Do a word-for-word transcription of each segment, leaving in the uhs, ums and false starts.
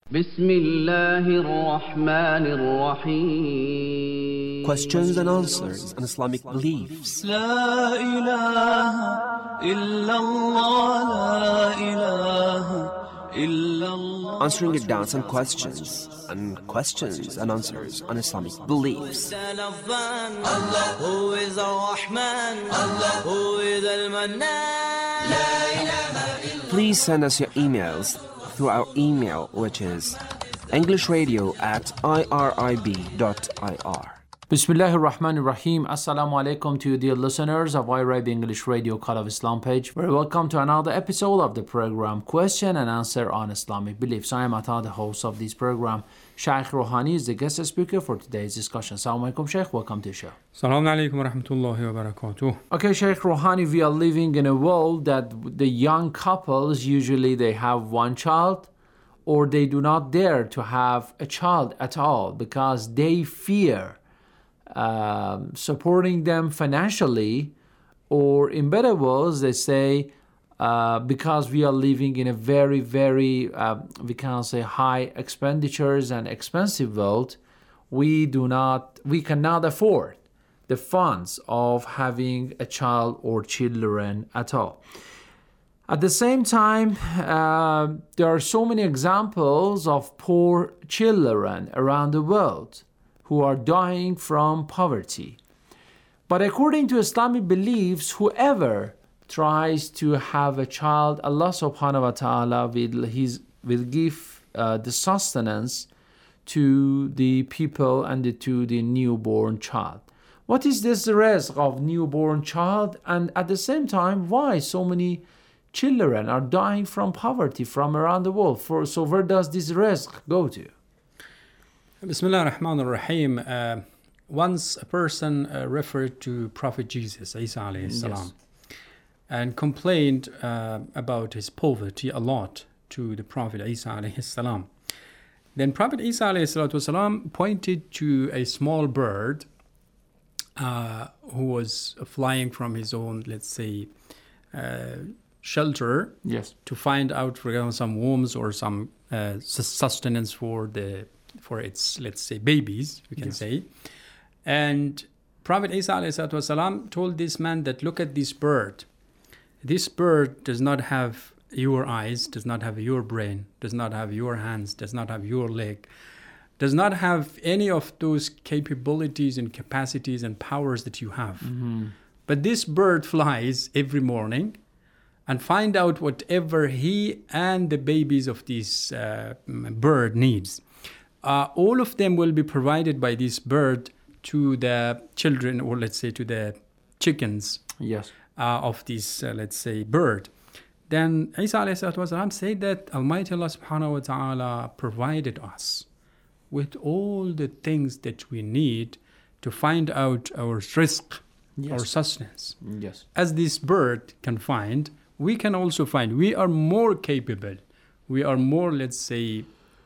بسم الله الرحمن الرحيم. Questions and answers on Islamic beliefs. لا إله إلا الله لا إله إلا الله. Answering your doubts and questions and questions and answers on Islamic beliefs. Allah who is Ar-Rahman, Allah who is Al-Mannan. لا إله إلا. Please send us your emails through our email, which is englishradio at irib.ir. Bismillahir Rahmanir Rahim. Assalamu alaikum to you, dear listeners of I R I B English Radio Call of Islam page. Very welcome to another episode of the program Question and Answer on Islamic Beliefs. I am Ata, the host of this program. Shaykh Rouhani is the guest speaker for today's discussion. Assalamu alaikum, Shaykh. Welcome to the show. Assalamu alaikum wa rahmatullahi wa barakatuh. Okay, Shaykh Rouhani, we are living in a world that the young couples, usually they have one child, or they do not dare to have a child at all because they fear uh, supporting them financially, or in better words, they say, uh, because we are living in a very, very, uh, we can say high expenditures and expensive world, we do not, we cannot afford the funds of having a child or children at all. At the same time, uh, there are so many examples of poor children around the world who are dying from poverty. But according to Islamic beliefs, whoever tries to have a child, Allah subhanahu wa ta'ala will, his, will give uh, the sustenance to the people and the, to the newborn child. What is this rizq of newborn child? And at the same time, why so many children are dying from poverty from around the world? For, so where does this rizq go to? Bismillah ar-Rahman ar-Rahim. Uh, once a person uh, referred to Prophet Jesus, Isa alayhi salam, yes, and complained uh, about his poverty a lot to the Prophet Isa alayhi salam. Then Prophet Isa alayhi salam pointed to a small bird uh, who was flying from his own, let's say, uh, shelter, yes, to find out, for example, some worms or some uh, sustenance for the for its, let's say, babies, we can yes. say. And Prophet Isa alayhi salam told this man that, look at this bird. This bird does not have your eyes, does not have your brain, does not have your hands, does not have your leg, does not have any of those capabilities and capacities and powers that you have. Mm-hmm. But this bird flies every morning and find out whatever he and the babies of this uh, bird needs. Uh, all of them will be provided by this bird to the children, or let's say to the chickens, yes, uh, of this, uh, let's say, bird. Then Isa alayhi said that Almighty Allah subhanahu wa ta'ala provided us with all the things that we need to find out our rizq, yes, our sustenance. Yes. As this bird can find, we can also find. We are more capable. We are more, let's say,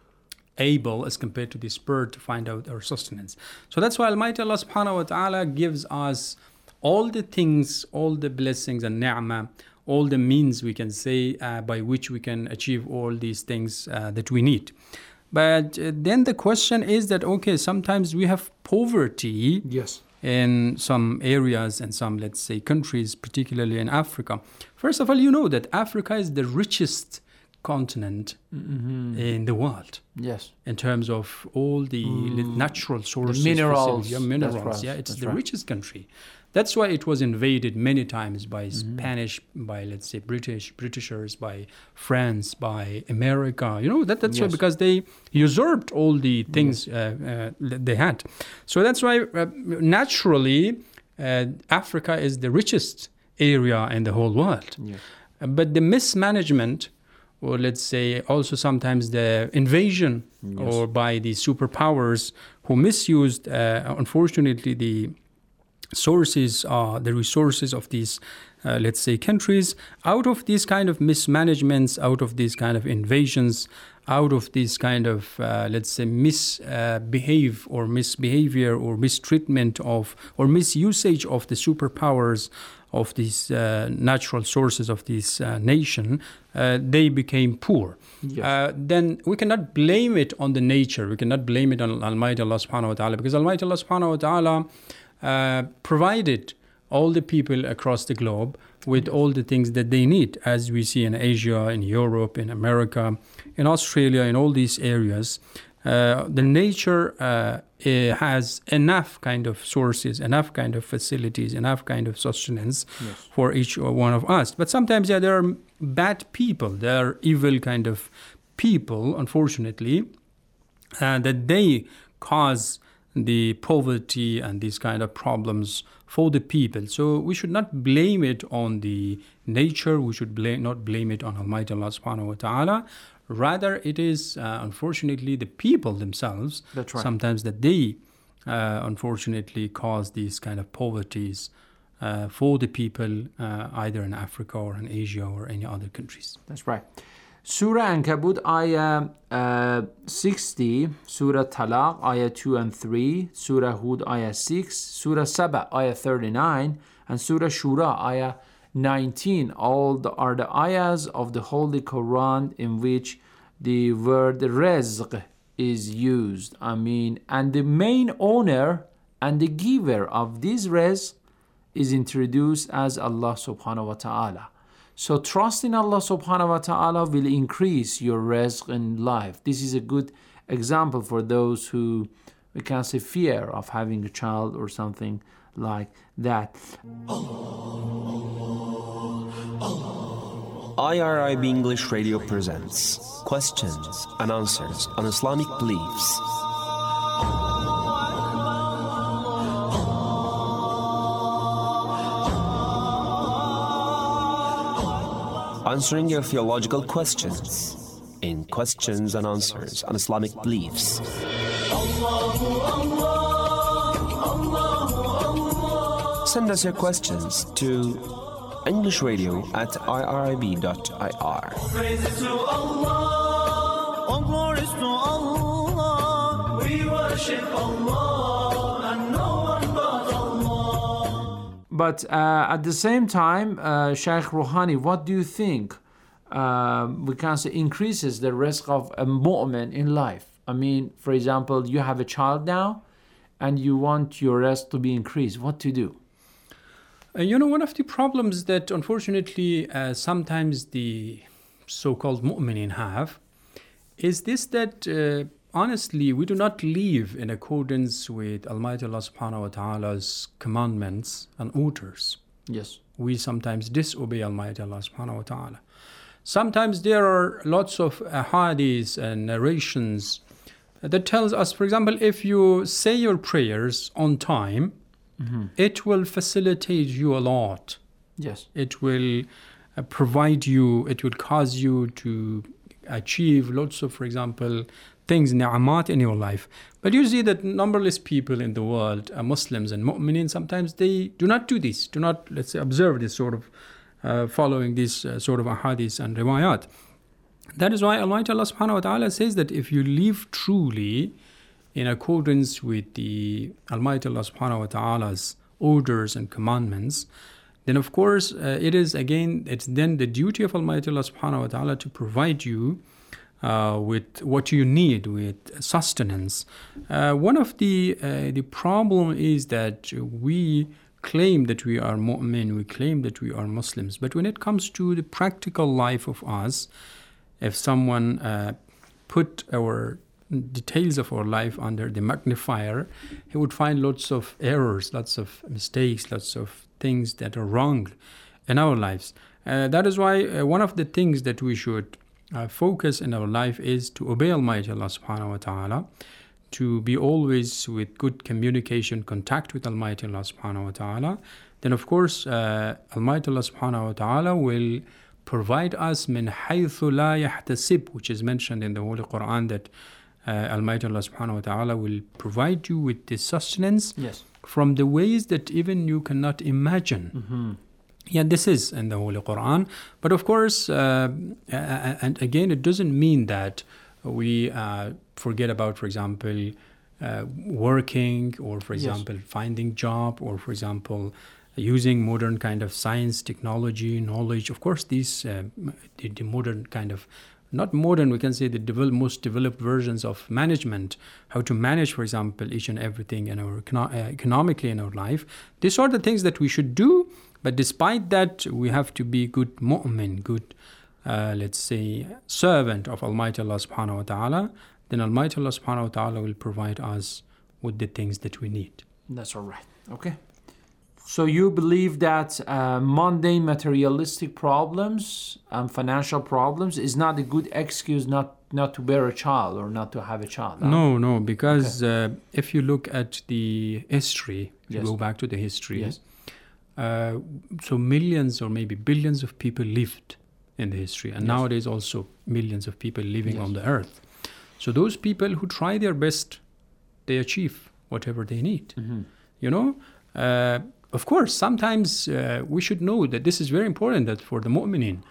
able as compared to this bird to find out our sustenance. So that's why Almighty Allah subhanahu wa ta'ala gives us all the things, all the blessings and ni'mah, all the means, we can say, uh, by which we can achieve all these things uh, that we need. But uh, then the question is that, okay, sometimes we have poverty, yes, in some areas and some, let's say, countries, particularly in Africa. First of all, you know that Africa is the richest continent mm-hmm. in the world. Yes. In terms of all the mm. natural sources. The minerals. Yeah, minerals. Right. Yeah, it's That's the right. richest country. That's why it was invaded many times by mm-hmm. Spanish, by, let's say, British, Britishers, by France, by America. You know, that, that's yes. why, because they usurped all the things yes. uh, uh, they had. So that's why, uh, naturally, uh, Africa is the richest area in the whole world. Yes. Uh, but the mismanagement, or let's say also sometimes the invasion, yes. or by the superpowers who misused, uh, unfortunately, the sources, uh, the resources of these uh, let's say, countries, out of these kind of mismanagements, out of these kind of invasions, out of this kind of, uh, let's say, misbehave uh, or misbehavior or mistreatment of or misusage of the superpowers of these uh, natural sources of this uh, nation, uh, they became poor. Yes. Uh, then we cannot blame it on the nature. We cannot blame it on Almighty Allah subhanahu wa ta'ala, because Almighty Allah subhanahu wa ta'ala uh, provided all the people across the globe with all the things that they need, as we see in Asia, in Europe, in America, in Australia, in all these areas. Uh, the nature uh, has enough kind of sources, enough kind of facilities, enough kind of sustenance Yes. for each one of us. But sometimes, yeah, there are bad people, there are evil kind of people, unfortunately, uh, that they cause the poverty and these kind of problems for the people. So we should not blame it on the nature, we should blame, not blame it on Almighty Allah subhanahu wa ta'ala. Rather, it is, uh, unfortunately, the people themselves, That's right. sometimes that they, uh, unfortunately, cause these kind of poverties uh, for the people, uh, either in Africa or in Asia or any other countries. That's right. Surah Ankabut, ayah uh, sixty, Surah Talaq, ayah two and three, Surah Hud, ayah six, Surah Saba, ayah thirty-nine, and Surah Shura, ayah nineteen. All the, are the ayahs of the Holy Quran in which the word rizq is used. I mean, and the main owner and the giver of this rizq is introduced as Allah subhanahu wa ta'ala. So trust in Allah subhanahu wa ta'ala will increase your rizq in life. This is a good example for those who, we can say, fear of having a child or something like that. I R I B English Radio presents questions and answers on Islamic beliefs. Answering your theological questions in questions and answers on Islamic beliefs. Send us your questions to englishradio at irib dot I R. Praises to Allah, all glories to Allah. We worship Allah and no one but Allah. But uh, at the same time, uh, Shaykh Rouhani, what do you think uh, we can say increases the risk of a mu'min in life? I mean, for example, you have a child now and you want your risk to be increased. What to do? Uh, you know, one of the problems that unfortunately uh, sometimes the so-called mu'minin have is this, that uh, honestly we do not live in accordance with Almighty Allah subhanahu wa ta'ala's commandments and orders. Yes. We sometimes disobey Almighty Allah subhanahu wa ta'ala. Sometimes there are lots of ahadiths and narrations that tells us, for example, if you say your prayers on time, mm-hmm. it will facilitate you a lot. Yes. It will uh, provide you, it will cause you to achieve lots of, for example, things, ni'amat in your life. But you see that numberless people in the world, uh, Muslims and mu'minin, sometimes they do not do this, do not, let's say, observe this sort of, uh, following this uh, sort of ahadith and riwayat. That is why Almighty Allah subhanahu wa ta'ala says that if you live truly in accordance with the Almighty Allah subhanahu wa ta'ala's orders and commandments, then of course uh, it is again, it's then the duty of Almighty Allah subhanahu wa ta'ala to provide you uh, with what you need, with sustenance. Uh, one of the uh, the problem is that we claim that we are mu'min, we claim that we are Muslims, but when it comes to the practical life of us, if someone uh, put our details of our life under the magnifier, he would find lots of errors, lots of mistakes, lots of things that are wrong in our lives. Uh, that is why uh, one of the things that we should uh, focus in our life is to obey Almighty Allah subhanahu wa ta'ala, to be always with good communication, contact with Almighty Allah subhanahu wa ta'ala. Then of course, uh, Almighty Allah subhanahu wa ta'ala will provide us min haythu la yahtasib, which is mentioned in the Holy Quran, that uh, Almighty Allah subhanahu wa ta'ala will provide you with this sustenance Yes. from the ways that even you cannot imagine. Mm-hmm. Yeah, this is in the Holy Quran. But of course, uh, and again, it doesn't mean that we uh, forget about, for example, uh, working, or for example, yes. finding job, or for example, using modern kind of science, technology, knowledge. Of course, these uh, the, the modern kind of, not modern, we can say the develop, most developed versions of management, how to manage, for example, each and everything in our econo- uh, economically in our life. These are the things that we should do. But despite that, we have to be good mu'min, good, uh, let's say, servant of Almighty Allah subhanahu wa ta'ala. Then Almighty Allah subhanahu wa ta'ala will provide us with the things that we need. That's all right. Okay. So you believe that uh, mundane materialistic problems and financial problems is not a good excuse not, not to bear a child or not to have a child? No, no, no because okay. uh, if you look at the history, if yes. you go back to the history, yes. Uh, so millions or maybe billions of people lived in the history, and yes. nowadays also millions of people living yes. on the earth. So those people who try their best, they achieve whatever they need. Mm-hmm. You know, uh, of course, sometimes uh, we should know that this is very important, that for the mu'minin,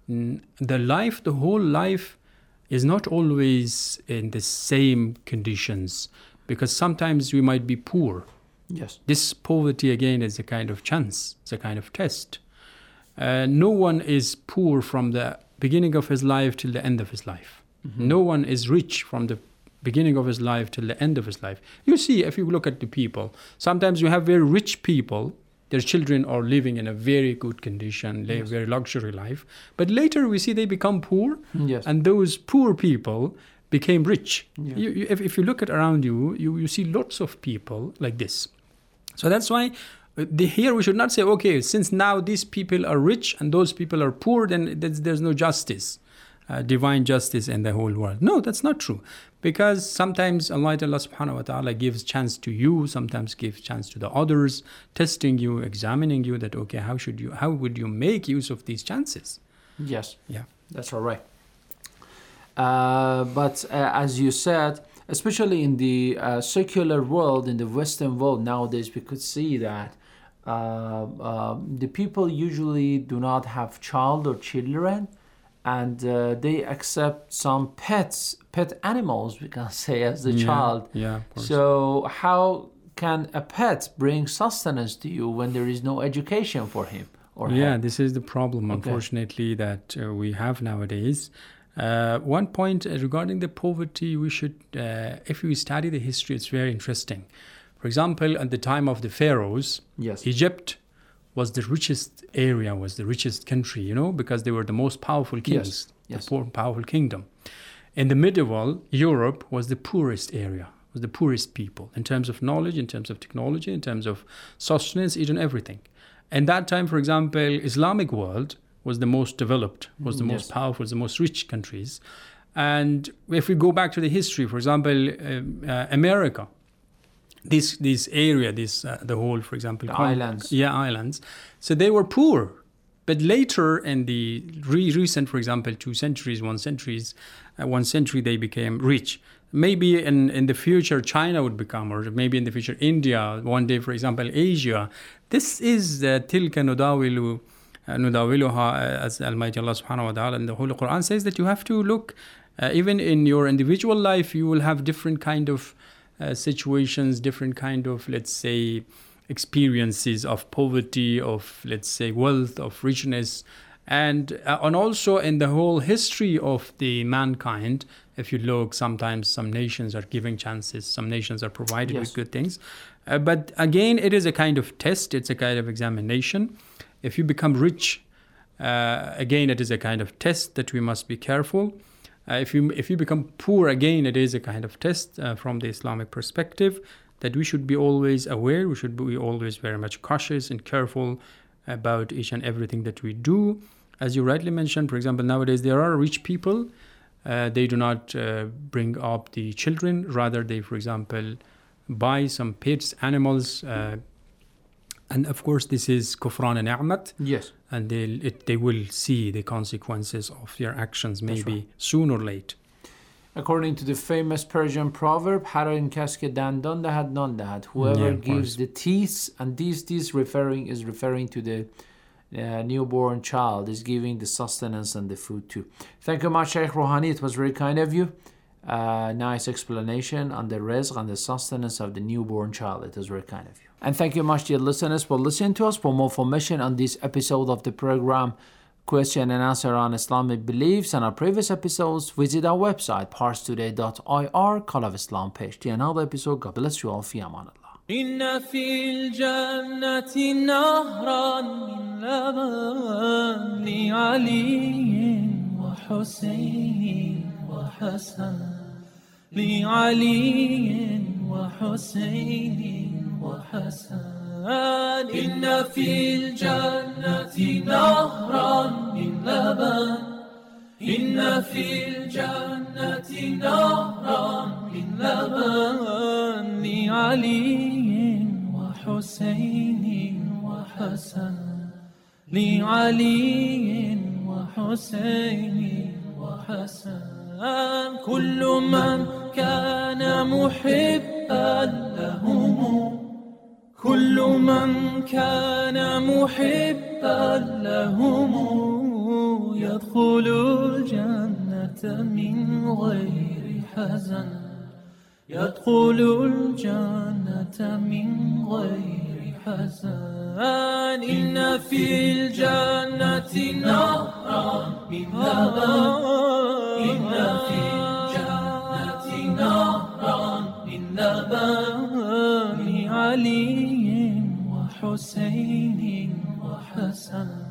the life, the whole life is not always in the same conditions, because sometimes we might be poor. Yes. This poverty, again, is a kind of chance. It's a kind of test. Uh, no one is poor from the beginning of his life till the end of his life. Mm-hmm. No one is rich from the beginning of his life till the end of his life. You see, if you look at the people, sometimes you have very rich people, their children are living in a very good condition, live yes. very luxury life. But later we see they become poor, yes. and those poor people became rich. Yeah. You, you, if, if you look at around you, you, you see lots of people like this. So that's why the, here we should not say, okay, since now these people are rich and those people are poor, then there's, there's no justice, uh, divine justice in the whole world. No, that's not true. Because sometimes Allah subhanahu wa ta'ala gives chance to you, sometimes gives chance to the others, testing you, examining you, that, okay, how should you, how would you make use of these chances? Yes. Yeah. That's all right. Uh, but uh, as you said, especially in the uh, secular world, in the Western world nowadays, we could see that uh, uh, the people usually do not have child or children, and uh, they accept some pets, pet animals, we can say, as the yeah, child. Yeah, of course. So how can a pet bring sustenance to you when there is no education for him or her? Yeah, this is the problem, Okay. unfortunately, that uh, we have nowadays. Uh, one point uh, regarding the poverty, we should, uh, if we study the history, it's very interesting. For example, at the time of the pharaohs, Yes. Egypt was the richest area, was the richest country, you know, because they were the most powerful kings, Yes. Yes. the poor, powerful kingdom. In the medieval, Europe was the poorest area, was the poorest people in terms of knowledge, in terms of technology, in terms of sustenance, each and everything. And that time, for example, Islamic world was the most developed, was the Yes. most powerful, was the most rich countries. And if we go back to the history, for example, uh, uh, America, this this area, this uh, the whole, for example, The con- islands. yeah, islands. So they were poor, but later in the re- recent, for example, two centuries, one centuries, uh, one century, they became rich. Maybe in, in the future, China would become, or maybe in the future, India, one day, for example, Asia. This is uh, تِلْكَ نُدَاوِلُ نُدَاوِلُهَا, as Almighty Allah subhanahu wa ta'ala in the Holy Quran says, that you have to look, uh, even in your individual life, you will have different kind of uh, situations, different kind of, let's say, experiences of poverty, of, let's say, wealth, of richness. And, uh, and also in the whole history of the mankind, if you look, sometimes some nations are giving chances, some nations are provided Yes. with good things. Uh, but again, it is a kind of test, it's a kind of examination. If you become rich, uh, again, it is a kind of test that we must be careful. Uh, if you if you become poor, again, it is a kind of test uh, from the Islamic perspective, that we should be always aware, we should be always very much cautious and careful about each and everything that we do. As you rightly mentioned, for example, nowadays there are rich people, uh, they do not uh, bring up the children, rather they, for example, buy some pets, animals, uh, and of course this is kufran and ni'mat, Yes. and they it, they will see the consequences of their actions maybe right. soon or late. According to the famous Persian proverb, هر این کس که دندان دهد نان دهد. Whoever Yeah, of gives course. the teeth, and these teeth referring is referring to the uh, newborn child is giving the sustenance and the food too. Thank you much, Sheikh Rouhani. It was very kind of you. Uh, nice explanation on the rizq and the sustenance of the newborn child. It was very kind of you. And thank you much, dear listeners, for listening to us. For more information on this episode of the program, question and answer on Islamic beliefs, and our previous episodes, visit our website, pars today dot I R, Call of Islam page. To another episode, God bless you all. Fi aman Allah. إن في الجنة نهرا من لبن لعلي وحسين وحسن لعلي وحسين وحسن إن في الجنة نهرا من لبن إن في الجنة نهرا من لبن لعلي وحسين وحسن لعلي وحسين وحسن كل من كان محبا لهم كل من كان محبا لهم يدخل الجنة من غير حزن يدخل الجنة من غير حزن إن في الجنة نهرا من لبن إن في الجنة نهرا من لبن لعلي وحسين وحسن